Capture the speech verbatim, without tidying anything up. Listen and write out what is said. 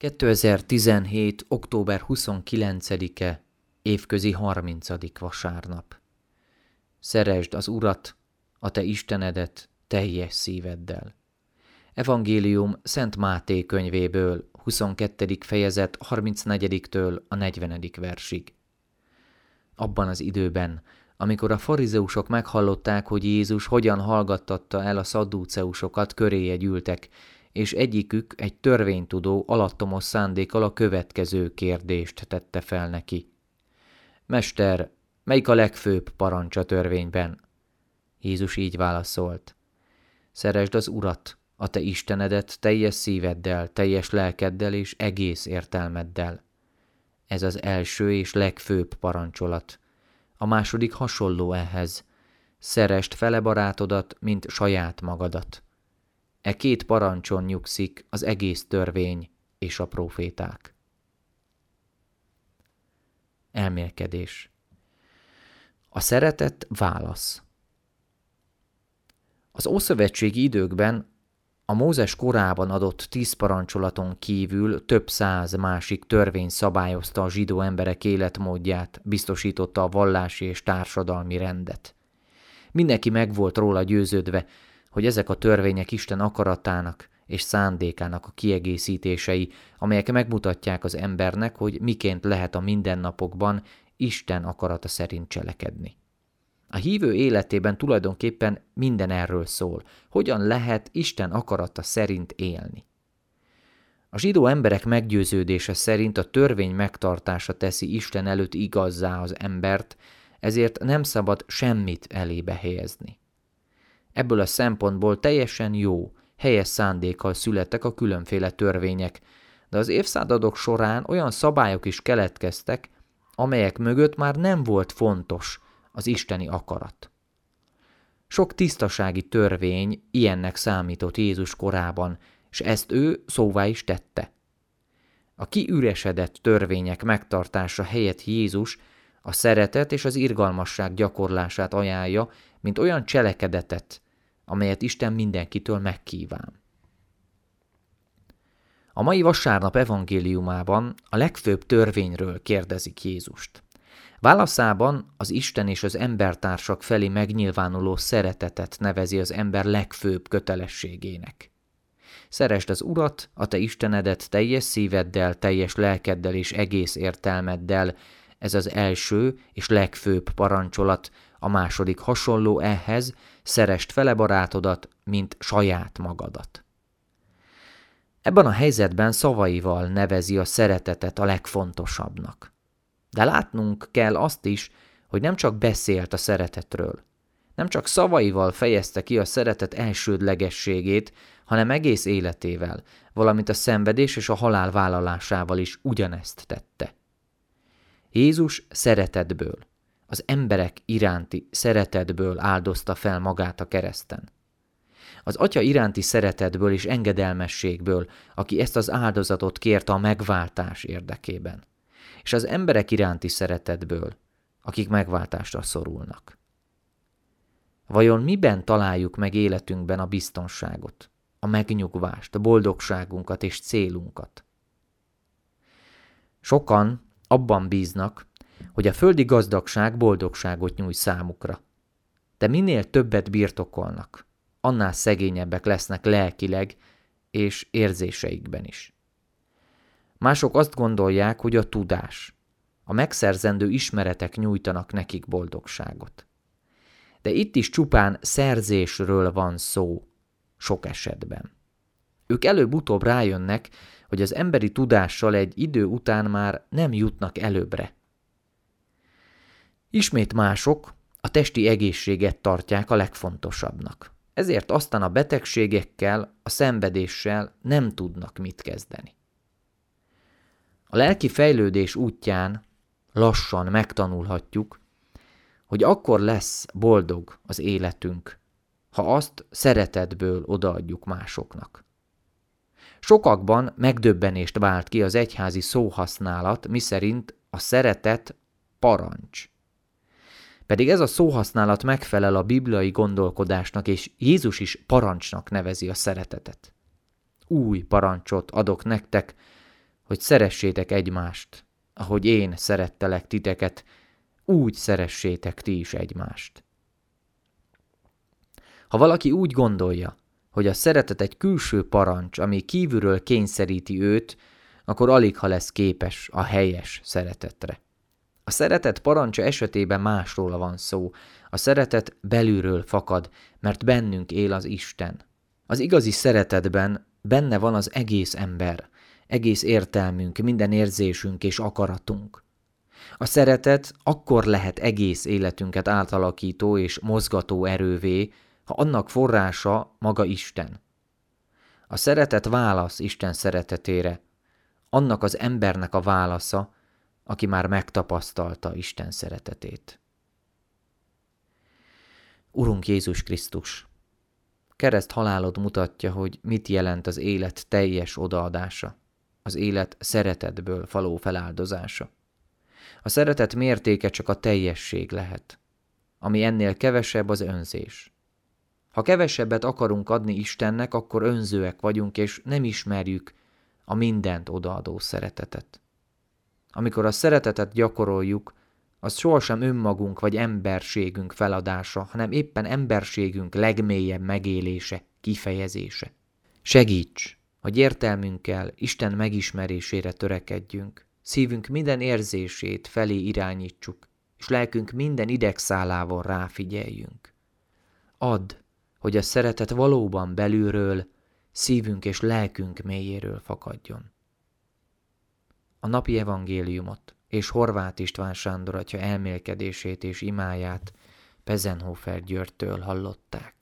kétezer-tizenhét. október huszonkilencedike, évközi harmincadik vasárnap. Szeresd az Urat, a te Istenedet teljes szíveddel. Evangélium Szent Máté könyvéből, huszonkettedik fejezet harmincnegyediktől a negyvenedik versig. Abban az időben, amikor a farizeusok meghallották, hogy Jézus hogyan hallgattatta el a szaddúceusokat, köréje gyűltek, és egyikük, egy törvénytudó alattomos szándékkal a következő kérdést tette fel neki. Mester, melyik a legfőbb parancs a törvényben? Jézus így válaszolt. Szeresd az Urat, a te Istenedet teljes szíveddel, teljes lelkeddel és egész értelmeddel. Ez az első és legfőbb parancsolat. A második hasonló ehhez. Szeresd fele barátodat, mint saját magadat. E két parancson nyugszik az egész törvény és a próféták. Elmélkedés. A szeretet válasz. Az ószövetségi időkben a Mózes korában adott tíz parancsolaton kívül több száz másik törvény szabályozta a zsidó emberek életmódját, biztosította a vallási és társadalmi rendet. Mindenki meg volt róla győződve, hogy ezek a törvények Isten akaratának és szándékának a kiegészítései, amelyek megmutatják az embernek, hogy miként lehet a mindennapokban Isten akarata szerint cselekedni. A hívő életében tulajdonképpen minden erről szól, hogyan lehet Isten akarata szerint élni. A zsidó emberek meggyőződése szerint a törvény megtartása teszi Isten előtt igazzá az embert, ezért nem szabad semmit elébe helyezni. Ebből a szempontból teljesen jó, helyes szándékkal születtek a különféle törvények, de az évszázadok során olyan szabályok is keletkeztek, amelyek mögött már nem volt fontos az isteni akarat. Sok tisztasági törvény ilyennek számított Jézus korában, és ezt ő szóvá is tette. A kiüresedett törvények megtartása helyett Jézus a szeretet és az irgalmasság gyakorlását ajánlja, mint olyan cselekedetet, amelyet Isten mindenkitől megkíván. A mai vasárnap evangéliumában a legfőbb törvényről kérdezik Jézust. Válaszában az Isten és az embertársak felé megnyilvánuló szeretetet nevezi az ember legfőbb kötelességének. Szeresd az Urat, a te Istenedet teljes szíveddel, teljes lelkeddel és egész értelmeddel, ez az első és legfőbb parancsolat, a második hasonló ehhez, szeresd fele barátodat, mint saját magadat. Ebben a helyzetben szavaival nevezi a szeretetet a legfontosabbnak. De látnunk kell azt is, hogy nem csak beszélt a szeretetről, nem csak szavaival fejezte ki a szeretet elsődlegességét, hanem egész életével, valamint a szenvedés és a halál vállalásával is ugyanezt tette. Jézus szeretetből, az emberek iránti szeretetből áldozta fel magát a kereszten. Az Atya iránti szeretetből és engedelmességből, aki ezt az áldozatot kérte a megváltás érdekében, és az emberek iránti szeretetből, akik megváltásra szorulnak. Vajon miben találjuk meg életünkben a biztonságot, a megnyugvást, a boldogságunkat és célunkat? Sokan abban bíznak, hogy a földi gazdagság boldogságot nyújt számukra. De minél többet birtokolnak, annál szegényebbek lesznek lelkileg és érzéseikben is. Mások azt gondolják, hogy a tudás, a megszerzendő ismeretek nyújtanak nekik boldogságot. De itt is csupán szerzésről van szó sok esetben. Ők előbb-utóbb rájönnek, hogy az emberi tudással egy idő után már nem jutnak előbbre. Ismét mások a testi egészséget tartják a legfontosabbnak. Ezért aztán a betegségekkel, a szenvedéssel nem tudnak mit kezdeni. A lelki fejlődés útján lassan megtanulhatjuk, hogy akkor lesz boldog az életünk, ha azt szeretetből odaadjuk másoknak. Sokakban megdöbbenést vált ki az egyházi szóhasználat, miszerint a szeretet parancs. Pedig ez a szóhasználat megfelel a bibliai gondolkodásnak, és Jézus is parancsnak nevezi a szeretetet. Új parancsot adok nektek, hogy szeressétek egymást, ahogy én szerettelek titeket, úgy szeressétek ti is egymást. Ha valaki úgy gondolja, hogy a szeretet egy külső parancs, ami kívülről kényszeríti őt, akkor aligha lesz képes a helyes szeretetre. A szeretet parancsa esetében másról van szó. A szeretet belülről fakad, mert bennünk él az Isten. Az igazi szeretetben benne van az egész ember, egész értelmünk, minden érzésünk és akaratunk. A szeretet akkor lehet egész életünket átalakító és mozgató erővé, ha annak forrása maga Isten. A szeretet válasz Isten szeretetére, annak az embernek a válasza, aki már megtapasztalta Isten szeretetét. Urunk Jézus Krisztus, kereszt halálod mutatja, hogy mit jelent az élet teljes odaadása, az élet szeretetből való feláldozása. A szeretet mértéke csak a teljesség lehet, ami ennél kevesebb az önzés. Ha kevesebbet akarunk adni Istennek, akkor önzőek vagyunk, és nem ismerjük a mindent odaadó szeretetet. Amikor a szeretetet gyakoroljuk, az sohasem önmagunk vagy emberségünk feladása, hanem éppen emberségünk legmélyebb megélése, kifejezése. Segíts, hogy értelmünkkel Isten megismerésére törekedjünk, szívünk minden érzését felé irányítsuk, és lelkünk minden idegszálával ráfigyeljünk. Add, hogy a szeretet valóban belülről, szívünk és lelkünk mélyéről fakadjon. A napi evangéliumot és Horváth István Sándor atya elmélkedését és imáját Pezenhofer Györgytől hallották.